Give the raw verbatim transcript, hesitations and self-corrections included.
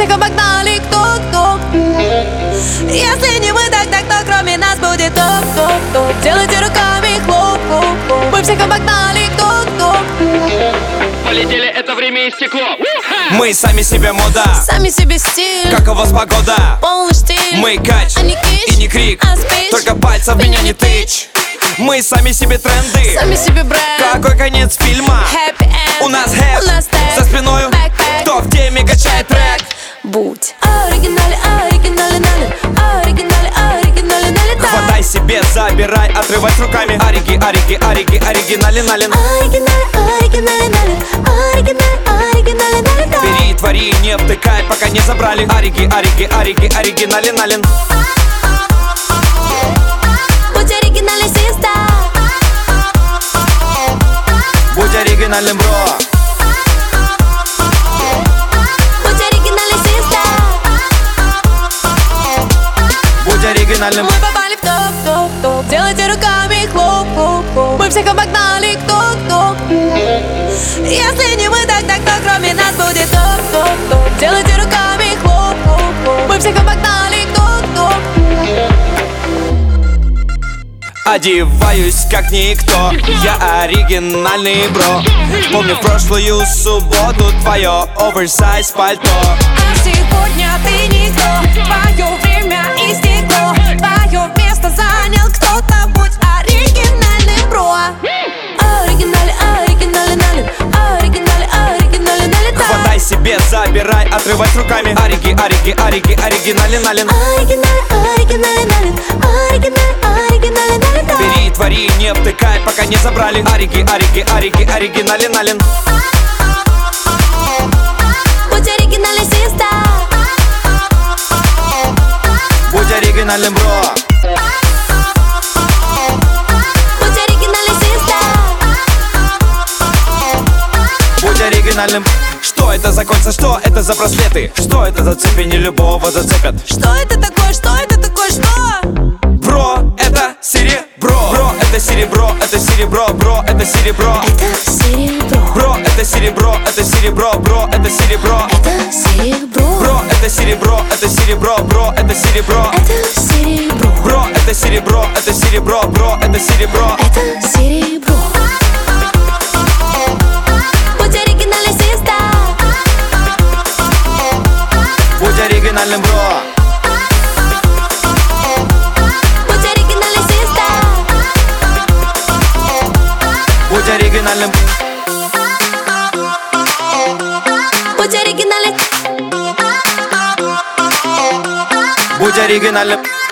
всех обогнали, кто-кто. Если не мы, тогда кто кроме нас будет топ-топ-топ. Делайте руками хлоп-хлоп-хлоп. Мы всех обогнали, кто-кто. Полетели, это время и стекло. Мы сами себе мода, сами себе стиль. как у вас погода? Полный штиль. Мы кач, а не кич, и не крик, а спич. только пальцем меня не тычь. Мы сами себе тренды, сами себе бренд. какой конец фильма? Happy end. У нас хэп, у нас тэп. за спиною Backpack. кто в теме качает трек. Будь оригинали, оригинали, нали. Оригинали, оригинали, нали. Хватай себе, забирай, отрывать руками. Ориги, ориги, ориги, оригинали, налин. Оригинали, оригинали, нали. Оригинали, оригинали, нали. Бери, твори, не втыкай, пока не забрали. Ориги, ориги, ориги, оригинали, налин. Будь оригинальный, систа. Будь оригинальным, бро. Будь оригинальный, систа. Будь оригинальным. Мы попали в топ-топ-топ. Делайте руками хлоп-хлоп-хлоп. Мы всех обогнали, кто-кто. Если не мы, тогда кто кроме нас будет топ-топ-топ. Делайте руками хлоп-хлоп-хлоп. Мы всех обогнали, кто-кто. Одеваюсь как никто, я оригинальный, бро. Помню прошлую субботу твое оверсайз пальто. А сегодня ты никто. Твое время истекло. Твое место занял кто-то. Будь оригинальным, бро. Оригинали, оригинали, налин. Оригинали, оригинали, налин. Хватай себе, забирай, отрывать руками. Ориги, ориги, ориги, оригинали, налин. Оригинали, оригинали, налин. Оригинали, оригинали, налин. Бери, твори, не втыкай, пока не забрали. Ориги, ориги, ориги, оригинали, налин. Будь оригинальный, систа. Будь оригинальным, бро. Будь оригинальный, систа. Будь оригинальным. Что это за кольца, что это за браслеты? Что это за цепи, не любого зацепят? Что это такое, что это такое, что? Бро, это серебро. Бро, это серебро, это серебро, бро, это серебро. Это серебро. Бро, это серебро, это серебро, бро, это серебро. Это серебро. Бро, это серебро, это серебро, бро, это серебро. Это серебро. Бро, это серебро, это серебро, бро, это серебро. Это серебро. Будь оригинальный, систа. Будь оригинальным, бро. Будь оригинальный, систа. Будь оригинальным. Будь оригинальный. Будь оригинальным.